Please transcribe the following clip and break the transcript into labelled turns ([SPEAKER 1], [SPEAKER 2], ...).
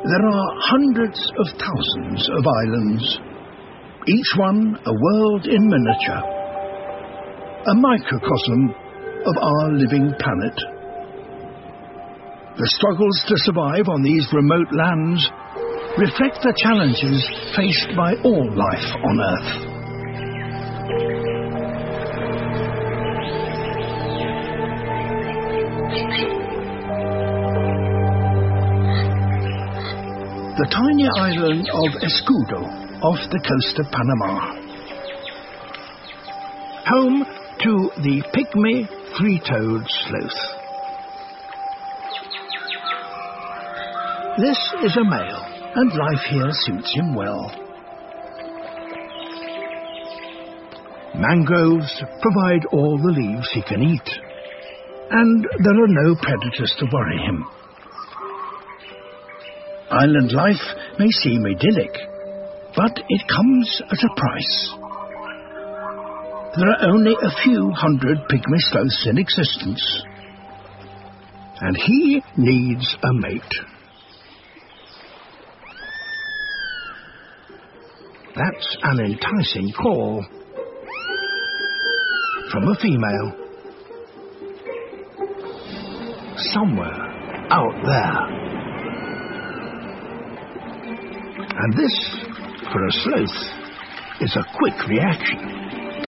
[SPEAKER 1] There are hundreds of thousands of islands, each one a world in miniature, a microcosm of our living planet. The struggles to survive on these remote lands reflect the challenges faced by all life on Earth. The tiny island of Escudo, off the coast of Panama. Home to the pygmy three-toed sloth. This is a male, and life here suits him well. Mangroves provide all the leaves he can eat, and there are no predators to worry him. Island life may seem idyllic, but it comes at a price. There are only a few hundred pygmy sloths in existence, and he needs a mate. That's an enticing call from a female. Somewhere out there. And this, for a sloth, is a quick reaction.